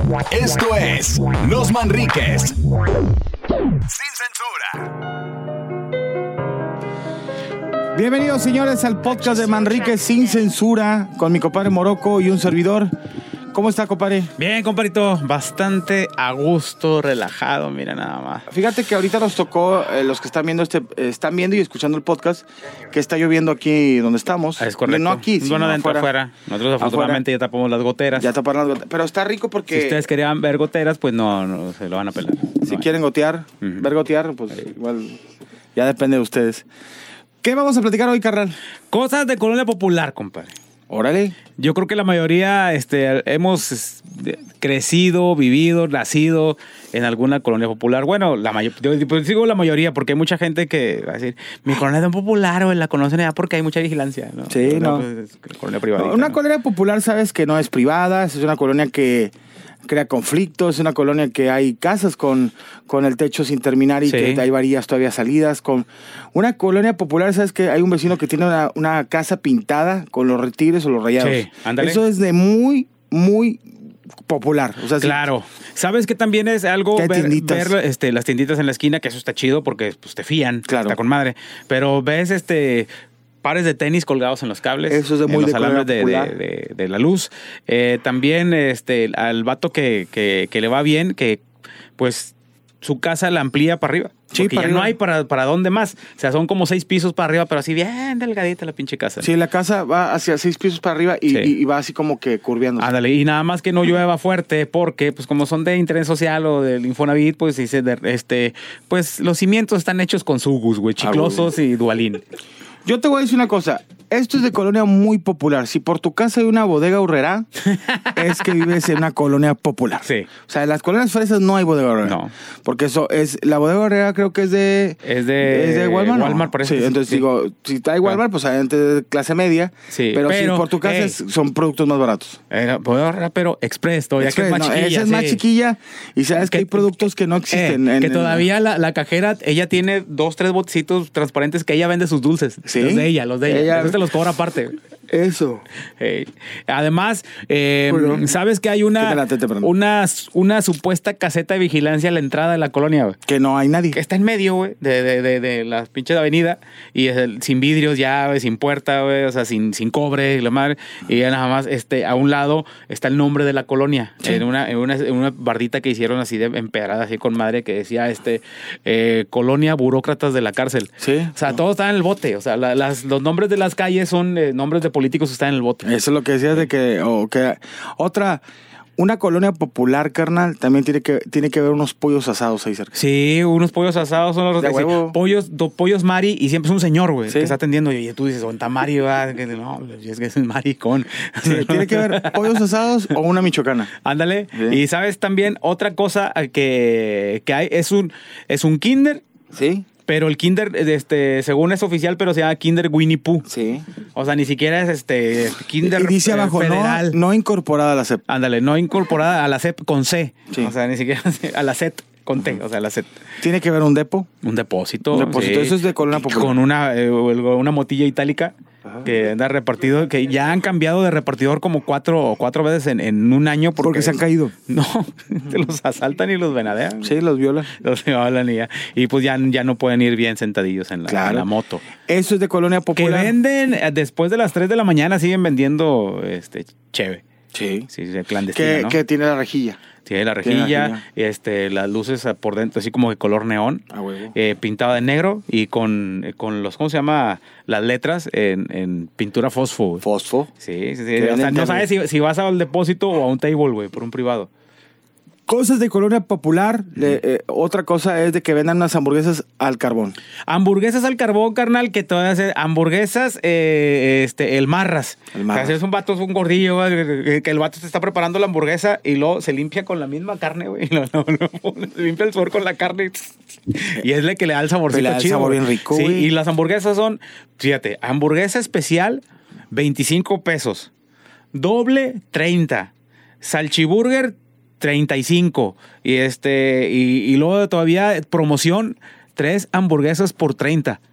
Esto es Los Manriques. Sin censura. Bienvenidos, señores, al podcast de Manrique Sin Censura, con mi compadre Morocco y un servidor. ¿Cómo está, compadre? Bien, compadrito, bastante a gusto, relajado, mira nada más. Fíjate que ahorita nos tocó, los que están viendo y escuchando el podcast, que está lloviendo aquí donde estamos. Es correcto. No aquí, sino bueno, dentro afuera. Nosotros afortunadamente ya tapamos las goteras. Ya taparon las goteras. Pero está rico porque... Si ustedes querían ver goteras, pues no se lo van a pelar. Si quieren gotear, ver gotear, pues igual ya depende de ustedes. ¿Qué vamos a platicar hoy, carnal? Cosas de colonia popular, compadre. Órale. Yo creo que la mayoría hemos crecido, vivido, nacido en alguna colonia popular. Bueno, yo digo la mayoría porque hay mucha gente que va a decir, mi colonia es popular o la conocen ya porque hay mucha vigilancia, ¿no? Sí, pero no. Pues, colonia privada. Una colonia popular, sabes que no es privada, es una colonia que crea conflictos, es una colonia que hay casas con el techo sin terminar y que hay varillas todavía salidas. Con una colonia popular, sabes que hay un vecino que tiene una casa pintada con los retires o los rayados. Sí, ándale. Eso es de muy, muy popular. O sea, claro. ¿Sabes que también es algo ver las tienditas en la esquina? Que eso está chido porque pues, te fían. Claro. Está con madre. Pero ves pares de tenis colgados en los cables. Eso es de muy en los de alambres popular. de la luz. También al vato que le va bien, que pues su casa la amplía para arriba. Sí, porque para ya arriba. no hay para dónde más. O sea, son como 6 pisos para arriba, pero así bien delgadita la pinche casa. Sí, la casa va hacia 6 pisos para arriba y va así como que curviándose. Ándale, y nada más que no llueva fuerte porque, pues como son de interés social o del Infonavit, pues dice, pues los cimientos están hechos con sugus, güey, chiclosos y dualín. Yo te voy a decir una cosa. Esto es de colonia muy popular. Si por tu casa hay una bodega horrera, es que vives en una colonia popular. Sí. O sea, en las colonias fresas no hay bodega horrera. No. Porque eso es... La bodega horrera creo que es de... Es de Walmart, ¿no? Walmart, parece. Sí, entonces digo, si hay Walmart, pues hay gente de clase media. Sí. Pero si por tu casa son productos más baratos. Bodega horrera, pero express, todavía que es más chiquilla. Esa es más chiquilla y sabes que hay productos que no existen. Que todavía la cajera, ella tiene 2, 3 botecitos transparentes que ella vende sus dulces. ¿Sí? Los de ella. Eso te los cobra aparte. Eso. Además, ¿sabes que hay una supuesta caseta de vigilancia a la entrada de la colonia, güey? Que no hay nadie. Que está en medio, güey, de las pinches avenidas y sin vidrios ya, güey, sin puerta, güey, o sea, sin cobre y la madre. Y ya nada más, a un lado está el nombre de la colonia. Sí. En una bardita que hicieron así de empedrada, así con madre, que decía, Colonia Burócratas de la Cárcel. Sí. O sea, todo está en el bote. O sea, los nombres de las calles son nombres de políticos que están en el bote. Eso es lo que decías de que una colonia popular, carnal, también tiene que haber unos pollos asados ahí cerca. Sí, unos pollos asados son los pollos Mari y siempre es un señor, güey, que está atendiendo y tú dices, ¿dónde está Mari? No, es que es un maricón. Sí, tiene que haber pollos asados o una michoacana. Ándale. Sí. Y sabes también otra cosa que hay es un kinder. Sí. Pero el kinder, según es oficial, pero se llama Kinder Winnie Pooh. Sí. O sea, ni siquiera es kinder y dice abajo, federal. No incorporada a la SEP. Ándale, no incorporada a la SEP con C. Sí. O sea, ni siquiera a la SET con T, o sea, la SET. Tiene que haber un depo. Un depósito. Sí. Eso es de colonia popular. Con una motilla itálica. Ajá. Que anda repartido, que ya han cambiado de repartidor como cuatro veces en un año. Porque se han caído. No, te los asaltan y los venadean. Sí, los violan. Los violan y pues ya no pueden ir bien sentadillos en la moto. Eso es de colonia popular. Que venden, después de las 3 de la mañana siguen vendiendo cheve. Sí. Sí, clandestino, ¿no? Que tiene la rejilla. Tiene la rejilla, las luces por dentro, así como de color neón, pintada de negro y con los, ¿cómo se llama? Las letras en pintura fosfo. ¿Fosfo? Sí. O sea, no sabes si vas al depósito o a un table, güey, por un privado. Cosas de colonia popular. Otra cosa es de que vendan unas hamburguesas al carbón. Hamburguesas al carbón, carnal, que todas hacen hamburguesas, el marras. O sea, es un gordillo, que el vato se está preparando la hamburguesa y luego se limpia con la misma carne, güey. Se limpia el sabor con la carne y es la que le da el saborcito chido. Le da el sabor bien rico, sí, güey. Y las hamburguesas son, fíjate, hamburguesa especial, 25 pesos. Doble, 30. Salchiburger, 35 y luego todavía promoción 3 hamburguesas por 30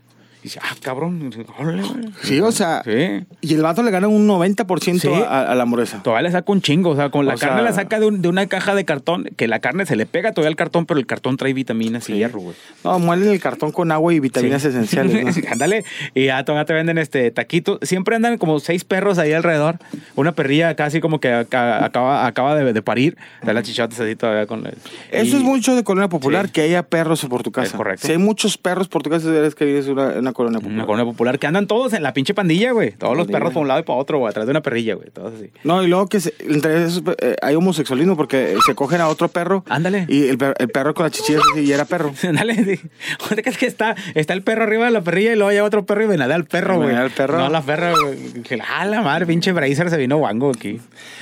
Y dice, cabrón. Órale, güey. Sí, o sea, Sí. y el vato le gana un 90% Sí. a la hamburguesa. Todavía le saca un chingo, o sea, con la O carne sea- la saca de una caja de cartón, que la carne se le pega todavía al cartón, pero el cartón trae vitaminas y hierro, güey. No, muelen el cartón con agua y vitaminas Sí. esenciales, ¿no? Ándale, y ya todavía te venden taquitos. Siempre andan como 6 perros ahí alrededor. Una perrilla casi como que acaba de parir. Está la chichotas así todavía con Eso es mucho de colonia popular, Sí. que haya perros por tu casa. Es correcto. Si hay muchos perros por tu casa, eres que vives en una colonia popular. una colonia popular que andan todos en la pinche pandilla, güey. Todos los Sí, perros güey. para un lado y para otro, güey, atrás de una perrilla, güey. Todos así. No, y luego que entre esos hay homosexualismo porque se cogen a otro perro. Ándale. Y el perro con la chichilla y era perro. Dale, sí. ¿Dónde crees que está el perro arriba de la perrilla y luego llega otro perro y venadea al perro, güey? Venadea al perro. No, la perra, güey. Que la madre, pinche Bracer se vino guango aquí.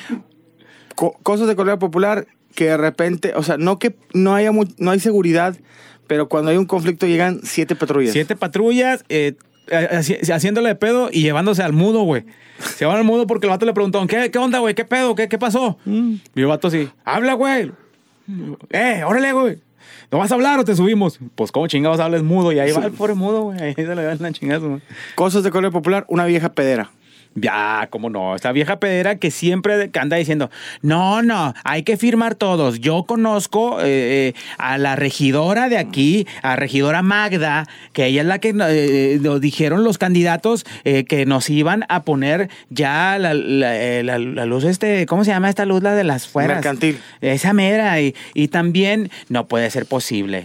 Cosas de colonia popular que de repente, o sea, no hay seguridad, pero cuando hay un conflicto llegan 7 patrullas. 7 patrullas, haciéndole de pedo y llevándose al mudo, güey. Se van al mudo porque el vato le preguntó, ¿qué onda, güey? ¿Qué pedo? ¿Qué pasó? Y el vato así, habla, güey. Órale, güey. ¿No vas a hablar o te subimos? Pues, ¿cómo chingados hablas mudo? Y ahí va el pobre mudo, güey. Ahí se le dan la chingada, güey. Cosas de colonia popular, una vieja pedera. Ya, cómo no. Esta vieja pedera que siempre anda diciendo, no, hay que firmar todos. Yo conozco a la regidora de aquí, a regidora Magda, que ella es la que nos dijeron los candidatos que nos iban a poner ya la luz, ¿cómo se llama esta luz? La de las fueras. Mercantil. Esa mera. Y también no puede ser posible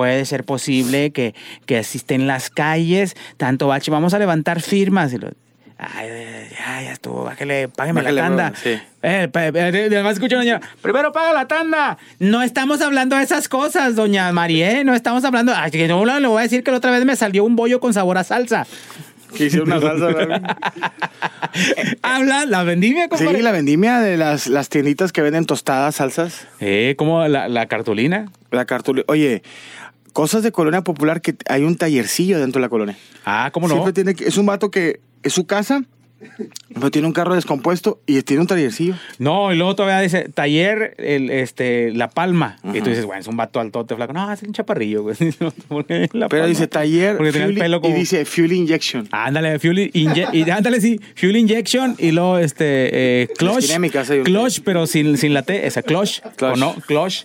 que asisten las calles, tanto bache. Vamos a levantar firmas. Y ay, ya estuvo, págame la tanda. Sí. Además escucho a una señora, primero paga la tanda. No estamos hablando de esas cosas, doña María, no estamos hablando. Ay, que no le voy a decir que la otra vez me salió un bollo con sabor a salsa. Que hice una salsa, ¿verdad? Habla, la vendimia, compadre. Sí, la vendimia de las tienditas que venden tostadas, salsas. Como la cartulina. La cartulina. Oye, cosas de colonia popular que hay un tallercillo dentro de la colonia. ¿Cómo no? Siempre es un vato que es su casa, pero tiene un carro descompuesto y tiene un tallercillo. No, y luego todavía dice taller La Palma. Y tú dices, bueno, es un vato altote flaco. No, es un chaparrillo, güey. Pero Palma. dice taller Porque tenía el fuel, pelo como... y dice fuel injection. Ándale, fuel injection y luego clutch. Dinámicas hay un- Clutch, pero sin la T, esa clutch. Clutch. ¿O no? Clutch.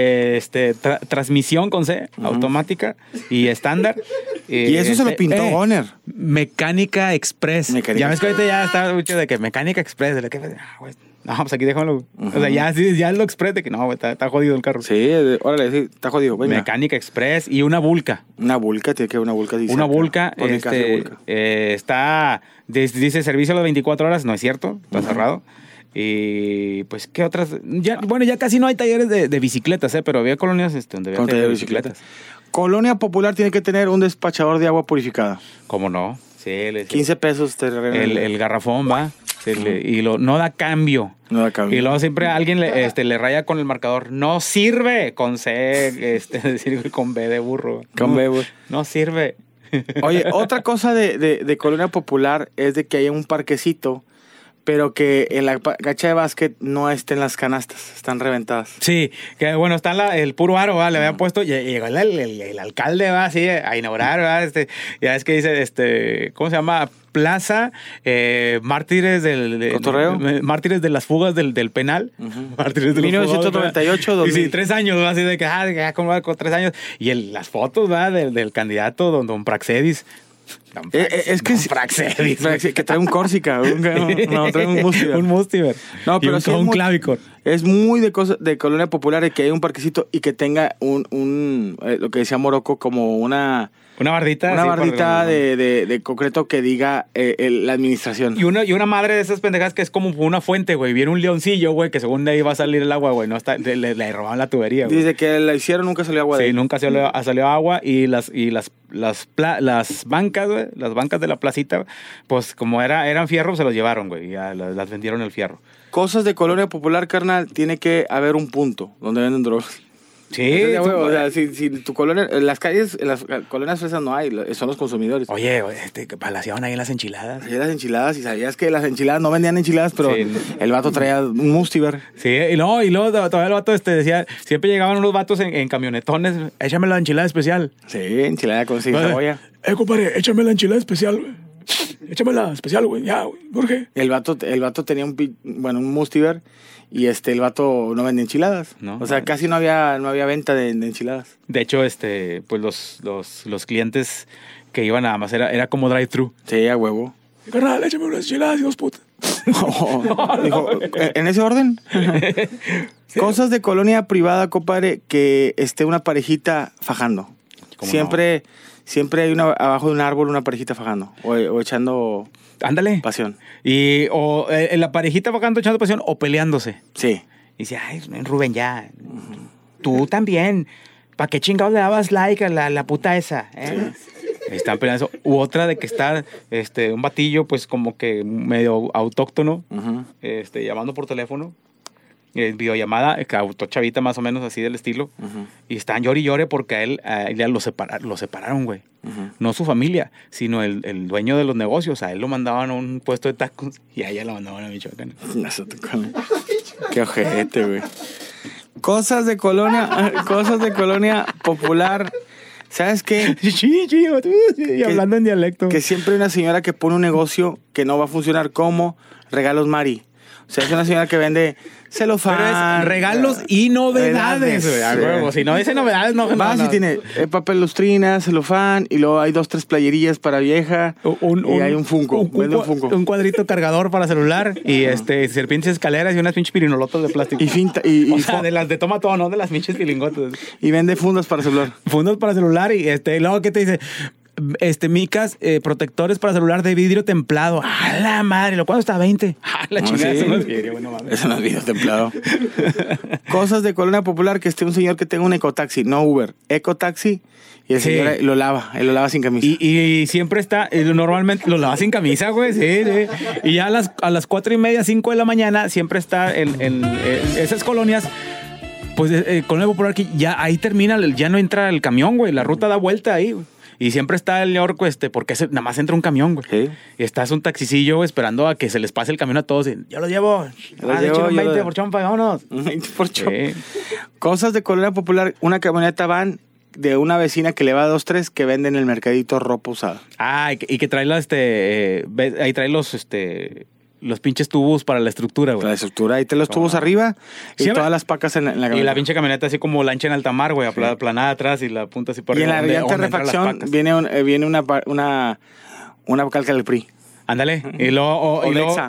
Transmisión con C, automática y estándar. Y eso se lo pintó Goner. Mecánica Express. Mecánica Ya ves que ahorita ya está mucho de que Mecánica Express. De que, güey, no, pues aquí déjalo. O sea, ya lo Express de que no, güey, está jodido el carro. Sí, órale, sí, está jodido. Venga. Mecánica Express y una Vulca. Una Vulca, tiene que haber una Vulca. Dice Una acá. Vulca, Pone casa de Vulca. está, dice servicio a las 24 horas, no es cierto, está cerrado. Y pues, ¿qué otras? Ya casi no hay talleres de bicicletas, pero había colonias donde había Con talleres taller de de bicicletas. Colonia popular tiene que tener un despachador de agua purificada. ¿Cómo no? Sí, 15 pesos te regalan. el garrafón va. Y no da cambio. No da cambio. Y luego siempre alguien le raya con el marcador. No sirve con C, sirve con B de burro. Con B, güey. No sirve. Oye, otra cosa de colonia popular es de que hay un parquecito, pero que en la cancha de básquet no estén las canastas, están reventadas. Sí, que bueno, está el puro aro, ¿va? Le habían puesto, y llegó el alcalde, va, así, a inaugurar, va, ya es que dice, ¿cómo se llama? Plaza, mártires ¿Cotorreo? Mártires de las fugas del penal. Mártires de 1998, 2000. Y sí, 3 años, ¿va? Así de que, ya como va con 3 años. Y las fotos, ¿va? Del candidato, don Praxedis. Es que que trae un Córsica, trae un Mustiver. Un Mustiver. No, pero y un clavicor. Es muy de colonia popular que hay un parquecito y que tenga lo que decía Morocco, como una bardita. Una así, bardita de concreto que diga la administración. Y una madre de esas pendejas que es como una fuente, güey. Viene un leoncillo, güey, que según de ahí va a salir el agua, güey. No está, le robaban la tubería, güey. Dice que la hicieron, nunca salió agua de ahí. Sí, nunca salió agua. Y las bancas, güey, las bancas de la placita, pues como eran fierro, se los llevaron, güey. Y ya las vendieron el fierro. Cosas de colonia popular, carnal, tiene que haber un punto donde venden drogas. Sí, o sea, si tu colonia, en las colonias fresas no hay, son los consumidores. Oye, palaciaban ahí en las enchiladas. Ahí las enchiladas, y sabías que las enchiladas no vendían enchiladas, pero sí. El vato traía un mustiver. Sí, y luego todavía el vato decía, siempre llegaban unos vatos en camionetones, échame la enchilada especial. Sí, enchilada con cebolla. Compadre, échame la enchilada especial, güey. Échame la especial, güey, ya, güey, Jorge. El vato tenía un mustiver. Y el vato no vendía enchiladas. No, o sea, casi no había venta de enchiladas. De hecho, pues los clientes que iban nada más era como drive-thru. Sí, a huevo. Carnal, échame unas enchiladas y 2 putas. Dijo, ¿en ese orden? Sí. Cosas de colonia privada, compadre, que esté una parejita fajando. Siempre hay abajo de un árbol una parejita fajando. O echando... Ándale. Pasión. O la parejita fajando echando pasión o peleándose. Sí. Y dice, ay, Rubén, ya. Tú también. ¿Para qué chingados le dabas like a la puta esa? Sí. Están peleando eso. U otra de que está un batillo, pues como que medio autóctono, llamando por teléfono. Videollamada, autochavita más o menos así del estilo. Y están llore y llore porque a él ya lo separaron, güey. No su familia, sino el dueño de los negocios. A él lo mandaban a un puesto de tacos y a ella lo mandaban a Michoacán. Qué ojete, güey. Cosas de colonia popular. ¿Sabes qué? Y hablando en dialecto. Que siempre hay una señora que pone un negocio que no va a funcionar como Regalos Mari. O sea, es una señora que vende celofán. Regalos y novedades. Si no dice novedades, no. Vas y tiene papel lustrina, celofán, y luego hay 2, 3 playerías para vieja. Y hay un Funko. Un cuadrito cargador para celular y serpientes escaleras y unas pinches pirinolotas de plástico. O sea, de las de toma todo, no de las pinches pilingotas. Y vende fundas para celular. Fundas para celular y luego, ¿qué te dice? Micas, protectores para celular de vidrio templado. ¡A la madre! ¿Lo cuánto está? 20. ¡A la chingada! Sí. Eso no es vidrio, bueno, mames. Eso no es vidrio templado. Cosas de colonia popular, que esté un señor que tenga un ecotaxi, no Uber, ecotaxi, y el señor lo lava sin camisa. Y siempre está, normalmente lo lava sin camisa, güey, sí. Y ya a las 4:30, 5 de la mañana, siempre está en esas colonias. Pues colonia popular que ya ahí termina, ya no entra el camión, güey, la ruta da vuelta ahí, güey. Y siempre está el orco, porque nada más entra un camión, güey. ¿Sí? Y estás un taxicillo, güey, esperando a que se les pase el camión a todos. Y, yo lo llevo. Llevo 20 por chompa, vámonos. 20 por chompa. Sí. Cosas de colonia popular. Una camioneta van de una vecina que le va a 2, 3 que venden en el mercadito ropa usada. Y que trae ahí trae los pinches tubos para la estructura, güey. Para la estructura, ahí te los tubos arriba y todas las pacas en la camioneta. Y la pinche camioneta así como lancha en alta mar, güey, aplanada atrás y la punta así por arriba. Y en la llanta de refacción viene una calca del PRI. Ándale. Y luego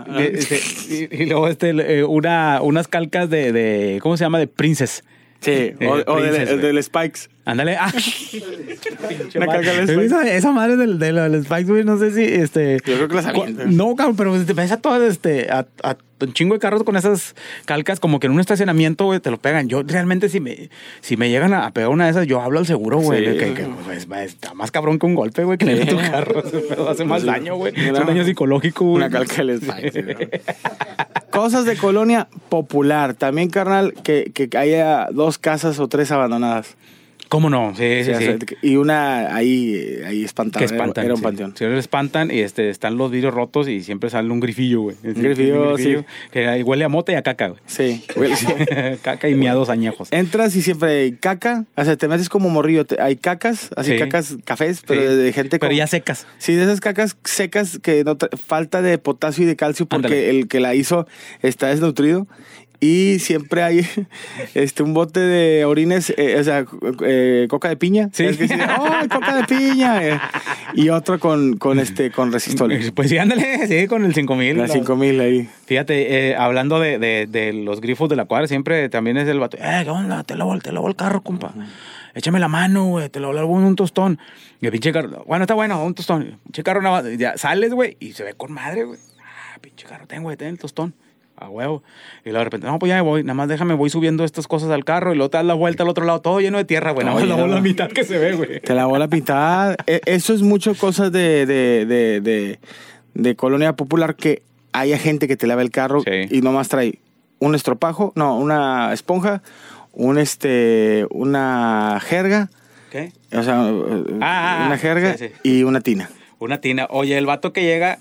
unas calcas de ¿cómo se llama? De Princess. Sí, o del Spikes. Ándale. Una calca del Spikes. Esa madre del Spikes, güey, no sé si Yo creo que las avientas. No, cabrón, pero te ves a todas a un chingo de carros con esas calcas, como que en un estacionamiento, güey, te lo pegan. Yo realmente si me llegan a pegar una de esas, yo hablo al seguro, güey. Sí. Que está más cabrón que un golpe, güey, que le tu carro. Hace más daño, güey. Es un daño psicológico, güey. Una calca del Spikes. Cosas de colonia popular. También, carnal, que haya 2 casas o 3 abandonadas. ¿Cómo no? Sí. Y una ahí espantada. Que espantan. Era un panteón. Sí, espantan y están los vidrios rotos y siempre sale un grifillo, güey. Un grifillo, sí. Que huele a mota y a caca, güey. Sí, huele. Caca y miados añejos. Entras y siempre hay caca. O sea, te metes como morrillo. Hay cacas, así cacas cafés, pero de gente pero ya secas. Sí, de esas cacas secas que falta de potasio y de calcio porque Ándale. El que la hizo está desnutrido. Y siempre hay un bote de orines, coca de piña. Sí. Es que dice, coca de piña. Y otro con resistol. Pues sí, ándale, sí, con el 5000. La 5000 ahí. Fíjate, hablando de los grifos de la cuadra, siempre también es el vato. ¿Qué onda? Te lavo el carro, compa. Échame la mano, güey, te lo lavo un tostón. Y el pinche carro, bueno, está bueno, un tostón. Pinche carro, ya sales, güey, y se ve con madre, güey. Pinche carro, ten el tostón. A huevo. Y luego de repente, no, pues ya me voy, nada más voy subiendo estas cosas al carro y luego te das la vuelta al otro lado, todo lleno de tierra, güey. Nada más lavó la mitad que se ve, güey. Te lavó la mitad. Eso es mucho cosas de colonia popular, que haya gente que te lave el carro y nomás trae un estropajo, una esponja, una jerga. ¿Qué? O sea, una jerga sí. y una tina. Una tina. Oye, el vato que llega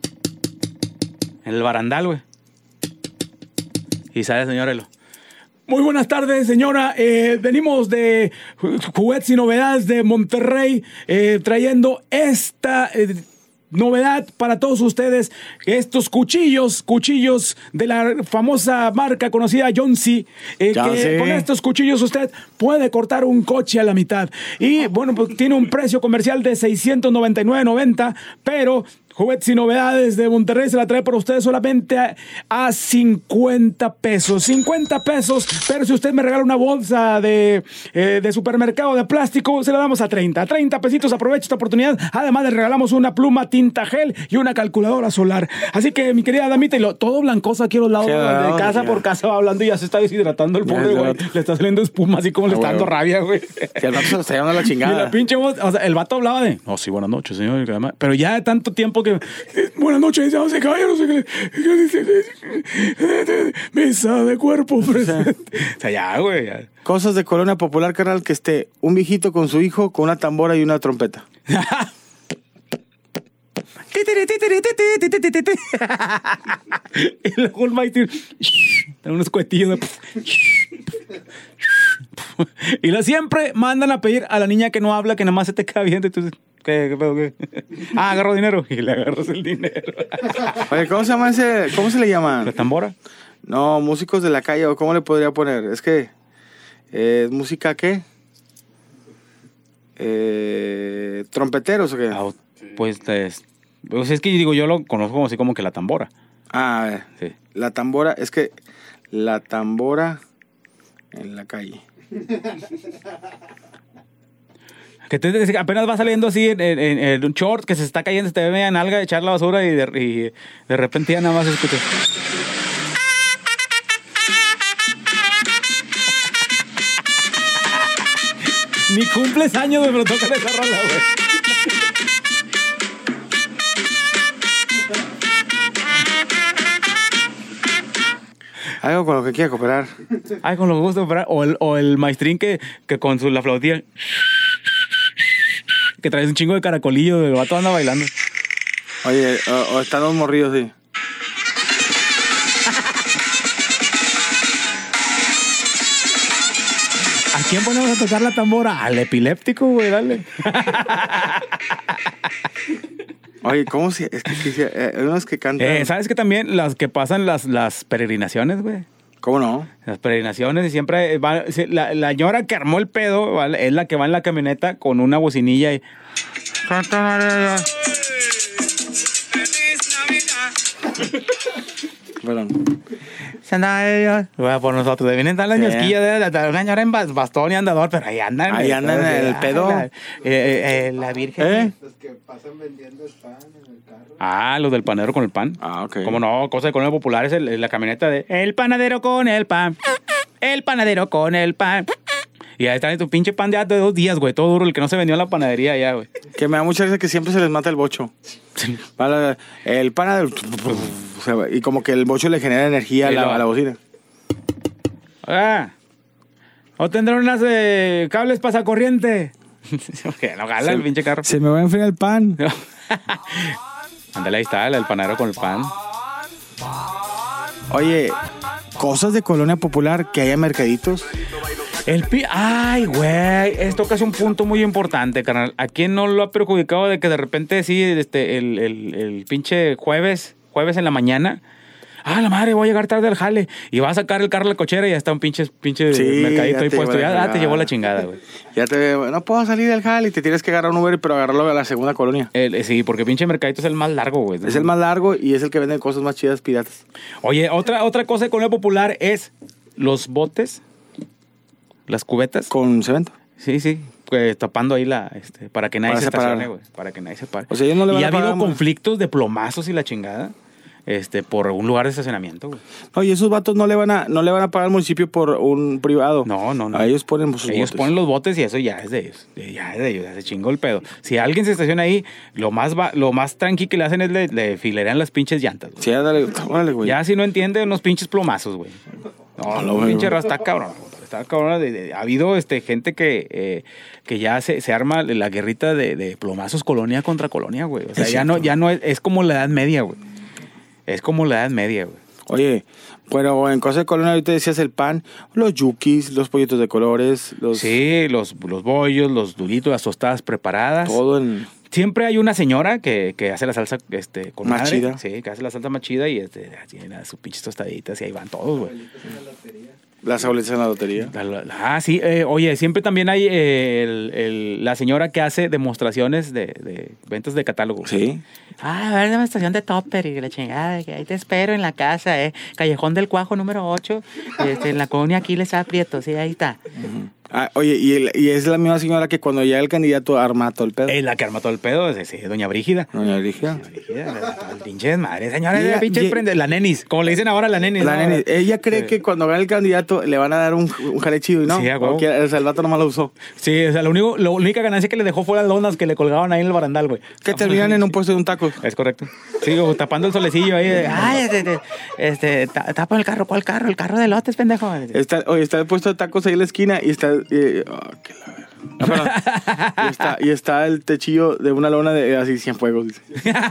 en el barandal, güey. Y sale el señor Elo. Muy buenas tardes, señora. Venimos de Juguetes y Novedades de Monterrey, trayendo esta novedad para todos ustedes. Estos cuchillos de la famosa marca conocida Johnson. Con estos cuchillos usted puede cortar un coche a la mitad. Y bueno, pues tiene un precio comercial de $699.90, pero Juguetes y Novedades de Monterrey se la trae para ustedes solamente a 50 pesos. 50 pesos, pero si usted me regala una bolsa de supermercado de plástico, se la damos a 30. 30 pesitos, aprovecha esta oportunidad. Además, le regalamos una pluma tinta gel y una calculadora solar. Así que, mi querida damita, y todo blancoso aquí a los lados de casa por casa va hablando y ya se está deshidratando el pobre, güey. Le está saliendo espuma así como le está dando rabia, güey. Que el vato se lo está llevando la chingada. Y la pinche voz, o sea, el vato hablaba de, sí, buenas noches, señor. Pero ya de tanto tiempo que, buenas noches, ya se cae, no sé qué. Mesa de cuerpo presente. O sea, ya, güey. Ya. Cosas de colonia popular, carnal, que esté un viejito con su hijo con una tambora y una trompeta. Y luego el maestro unos cuetillos y siempre mandan a pedir a la niña que no habla, que nada más se te queda viendo. Entonces, ¿qué? Agarro dinero y le agarras el dinero. Oye, ¿cómo se llama ese? ¿Cómo se le llama? ¿La tambora? No, músicos de la calle, o ¿cómo le podría poner? Es que ¿es música qué? ¿Trompeteros o qué? Pues es que digo, yo lo conozco así como que la tambora. A ver. Sí. La tambora, es que la tambora en la calle. Que apenas va saliendo así en un short que se está cayendo, se te ve media nalga de echar la basura y de repente ya nada más escuchas. Ni cumples años, güey, pero toca esa rola, güey. Algo con lo que quiera cooperar. Ay, con lo que gusta cooperar. O el maestrín que con la flautilla que traes un chingo de caracolillo, el vato anda bailando. Oye, o están los morrillos, sí. ¿A quién ponemos a tocar la tambora? Al epiléptico, güey, dale. Oye, ¿cómo se...? Es que hay unos que cantan... ¿Sabes que también las que pasan las peregrinaciones, güey? ¿Cómo no? Las peregrinaciones y siempre va... La señora que armó el pedo, ¿vale? Es la que va en la camioneta con una bocinilla y... Santa María. Perdón. Bueno, por nosotros. Vienen tal la ñosquilla de una señora en bastón y andador, pero ahí andan. Ahí andan en el pedo. La Virgen. Los que pasan vendiendo el pan en el carro. Ah, los del panadero con el pan. Ah, ok. Como no, cosa de colonia popular es la camioneta de el panadero con el pan. El panadero con el pan. Y ahí está tu pinche pan de 2 días, güey. Todo duro, el que no se vendió en la panadería ya, güey. Que me da mucha risa que siempre se les mata el bocho. Sí. El panadero... Y como que el bocho le genera energía sí, a la bocina. O tendrán unas cables pasacorriente. No gala el pinche carro. Se me va a enfriar el pan. Ándale, ahí está, el panadero con el pan. Oye, cosas de colonia popular, que haya mercaditos. Ay, güey, esto que es un punto muy importante, carnal. ¿A quién no lo ha perjudicado de que de repente sí, el pinche jueves en la mañana? La madre, voy a llegar tarde al jale. Y va a sacar el carro a la cochera y ya está un pinche sí, mercadito ahí puesto. Ya te llevó la chingada, güey. No puedo salir del jale y te tienes que agarrar un Uber, pero agarrarlo a la segunda colonia. Sí, porque pinche mercadito es el más largo, güey. Es el más largo y es el que vende cosas más chidas piratas. Oye, otra cosa de colonia popular es los botes, las cubetas. ¿Con cemento? Sí. Tapando ahí para que nadie se estacione, güey. Para que nadie se pare. O sea, ellos no le van y a ha habido pagar, conflictos de plomazos y la chingada. Por un lugar de estacionamiento, güey. No, y esos vatos no le van a pagar al municipio por un privado. No. A ellos ponen sus botes. Ellos ponen los botes y eso ya es de ellos. Ya se chingó el pedo. Si alguien se estaciona ahí, lo más tranqui que le hacen es le filerean las pinches llantas, güey. Sí, dale, güey. Ya si no entiende, unos pinches plomazos, güey. No, pinche raza está cabrón. está cabrón. Ha habido gente que ya se arma la guerrita de plomazos colonia contra colonia, güey. O sea, ya no es como la Edad Media, güey. Es como la Edad Media, güey. Oye, pero en cosas de colonia ahorita decías el pan, los yukis, los pollitos de colores, Sí, los bollos, los duritos, las tostadas preparadas. todo en... Siempre hay una señora que hace la salsa con Más madre. chida. Sí, que hace la salsa más chida y tiene sus pinches tostaditas y ahí van todos, güey. Las abuelitas en la lotería. Sí. Oye, siempre también hay la señora que hace demostraciones de ventas de catálogo. Sí. A ver, demostración de topper y la chingada. Que ahí te espero en la casa, Callejón del Cuajo número 8, en la colonia Aquiles Aprieto. Sí, ahí está. Oye, y es la misma señora que cuando llega el candidato arma todo el pedo. Es la que arma todo el pedo, sí, doña Brígida. Doña Brígida. Pinches madre, señora, la nenis, como le dicen ahora la nenis. La nenis. Ella cree que cuando gane el candidato le van a dar un jale chido y no. Sí, o sea, el vato nomás lo usó. Sí, o sea, la única ganancia que le dejó fue las donas que le colgaban ahí en el barandal, güey. Que terminan en un puesto de un taco. Es correcto. Sí, o tapando el solecillo ahí. Tapa el carro. ¿Cuál carro? El carro de lotes, pendejo. Está el puesto de tacos ahí en la esquina y está... qué la verga. Y está el techillo de una lona de así 100 fuegos. Dice.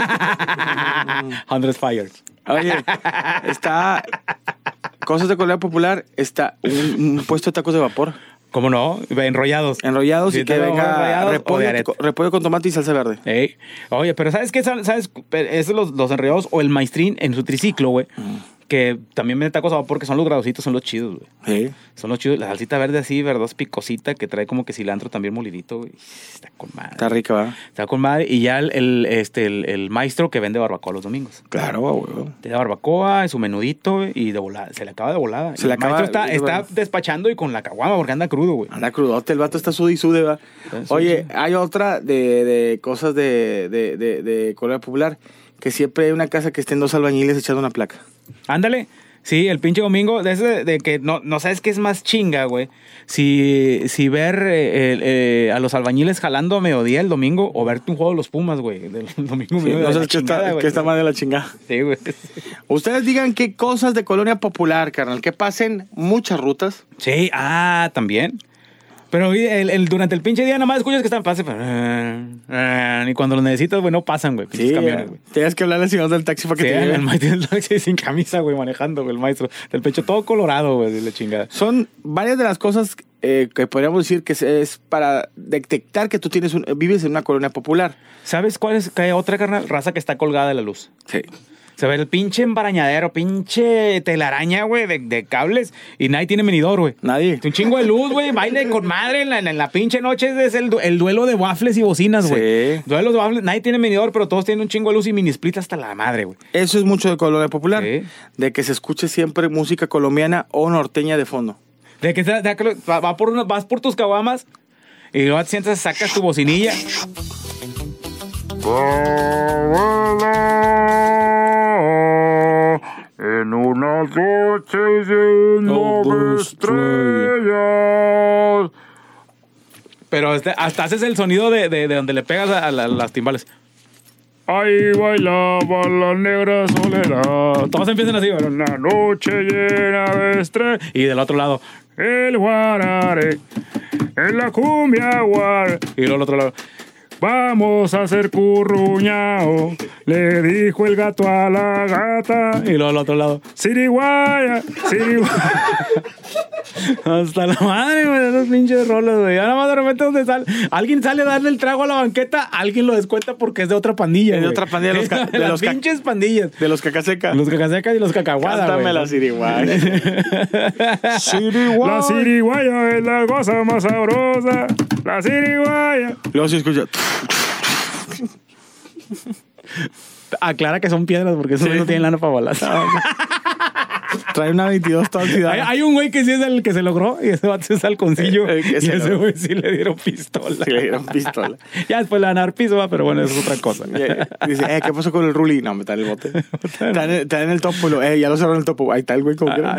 100 fires. Oye, está... Cosas de colonia popular, está un puesto de tacos de vapor. ¿Cómo no? Enrollados. Enrollados y que venga repollo con tomate y salsa verde. Ey. Oye, pero ¿sabes qué? ¿Sabes? Esos los enrollados o el maestrín en su triciclo, güey. Que también venden tacos a vapor, que son los gradositos, son los chidos, güey. Sí. Son los chidos. La salsita verde así, verdosa, picosita, que trae como que cilantro también molidito, güey. Está con madre. Está rica, ¿verdad? Está con madre. Y ya el maestro que vende barbacoa los domingos. Claro, güey. Te da barbacoa, su menudito, güey, y de volada. Se le acaba de volada. El maestro está despachando y con la caguama porque anda crudo, güey. Anda crudote, el vato está sude y sude, ¿verdad? Oye, hay otra de cosas de colonia popular, que siempre hay una casa que estén dos albañiles echando una placa. Ándale. Sí, el pinche domingo, de que no sabes qué es más chinga, güey. Si ver a los albañiles jalando a mediodía el domingo o verte un juego de los Pumas, güey. Del domingo. Sí, no sabes que está mal de la chingada. Sí, güey. Ustedes digan qué cosas de colonia popular, carnal, que pasen muchas rutas. Sí, también. Pero durante el pinche día nada más escuchas que están pase. Y cuando lo necesitas, güey, no pasan, güey. Sí, camiones, güey. Tienes que hablarle al señor del taxi para que te lleve. El maestro del taxi sin camisa, güey, manejando, güey, el maestro. Del pecho todo colorado, güey, de la chingada. Son varias de las cosas que podríamos decir que es para detectar que tú vives en una colonia popular. ¿Sabes cuál es? Que hay otra, carnal, raza que está colgada de la luz. Sí. Se ve el pinche embarañadero, pinche telaraña, güey, de cables. Y nadie tiene medidor, güey. Nadie. Un chingo de luz, güey. Baile con madre en la pinche noche. Es el duelo de waffles y bocinas, güey. Sí. Duelos de waffles. Nadie tiene medidor, pero todos tienen un chingo de luz y mini split hasta la madre, güey. Eso es mucho de colonia popular. Sí. De que se escuche siempre música colombiana o norteña de fondo. De que vas por tus caguamas y luego te sientas, sacas tu bocinilla. En unas noches de estrellas. Pero hasta haces el sonido de donde le pegas a las timbales. Ahí bailaba la negra soledad. Todos empiezan así, ¿verdad? Una noche llena de estrellas. Y del otro lado, el guarare, en la cumbia guar. Y luego del otro lado, vamos a hacer curruñao, le dijo el gato a la gata. Y luego al otro lado, siriguaya, siriguaya. Hasta la madre, güey, esos pinches rolas, güey. Ahora más de repente donde alguien sale a darle el trago a la banqueta, alguien lo descuenta porque es de otra pandilla. Es de otra pandilla, de las pinches pandillas. De los cacasecas. Los cacasecas y los cacahuadas. Cántame la siriguaya. Siriguaya. La siriguaya es la cosa más sabrosa. La siriguaya. Luego se escucha. Aclara que son piedras porque eso no tienen lana para bolas. Trae una 22 toda ciudad. Hay un güey que sí es el que se logró y ese vato es halconcillo. Y ese güey sí le dieron pistola. Sí, le dieron pistola. Ya después le van a dar piso, pero bueno, eso es otra cosa. Dice, ¿qué pasó con el Ruli? No, me está en el bote. Está en el topo. Ya lo cerró en el topo. Ahí está el güey.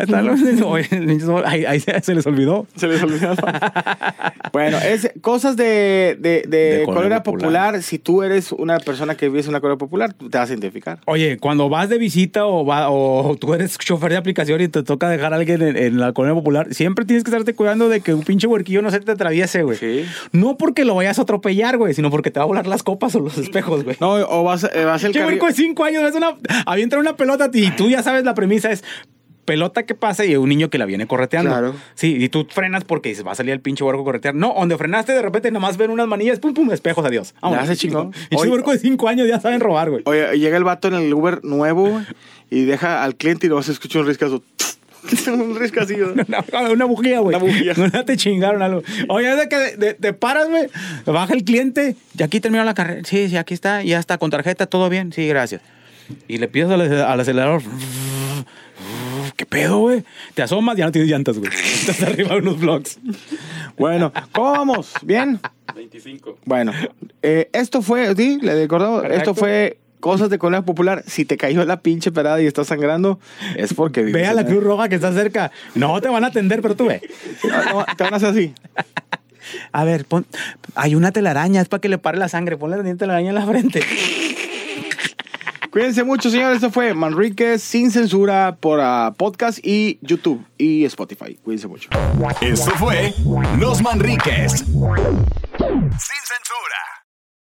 Ahí se les olvidó. Se les olvidó. Bueno, cosas de colonia popular. Si tú eres una persona que vives en una colonia popular, te vas a identificar. Oye, cuando vas de visita o tú eres chofer de aplicación ocasión y te toca dejar a alguien en la colonia popular, siempre tienes que estarte cuidando de que un pinche huerquillo no se te atraviese, güey. Sí. No porque lo vayas a atropellar, güey, sino porque te va a volar las copas o los espejos, güey. No, o vas el Pinche huerco de 5 años, avienta una pelota y tú ya sabes la premisa es... pelota que pasa y un niño que la viene correteando. Claro. Sí, y tú frenas porque dices, va a salir el pinche huerco a corretear. No, donde frenaste, de repente nomás ven unas manillas, pum, pum, espejos, adiós. Ya hace chingón. Pinche huerco de 5 años ya saben robar, güey. Oye, llega el vato en el Uber nuevo, güey, y deja al cliente y luego se escucha un riscazo. Un riscacillo. Una bujía, güey. Una bujía. No te chingaron algo. Oye, es de que te paras, güey, baja el cliente, y aquí terminó la carrera. Sí, aquí está, ya está, con tarjeta, todo bien. Sí, gracias. Y le pides al acelerador. ¿Qué pedo, güey? Te asomas y ya no tienes llantas, güey. Estás arriba de unos vlogs. Bueno, ¿cómo vamos? ¿Bien? 25. Bueno, esto fue, ¿sí? Le recordamos, Correcto. esto fue Cosas de Colonia Popular. Si te cayó la pinche parada y estás sangrando, es porque vives Ve a en la el- Cruz Roja que está cerca. No te van a atender, pero tú ve. No, te van a hacer así. A ver, hay una telaraña, es para que le pare la sangre. Ponle la telaraña en la frente. Cuídense mucho, señores. Esto fue Manríquez sin censura por podcast y YouTube y Spotify. Cuídense mucho. Esto fue Los Manríquez. Sin censura.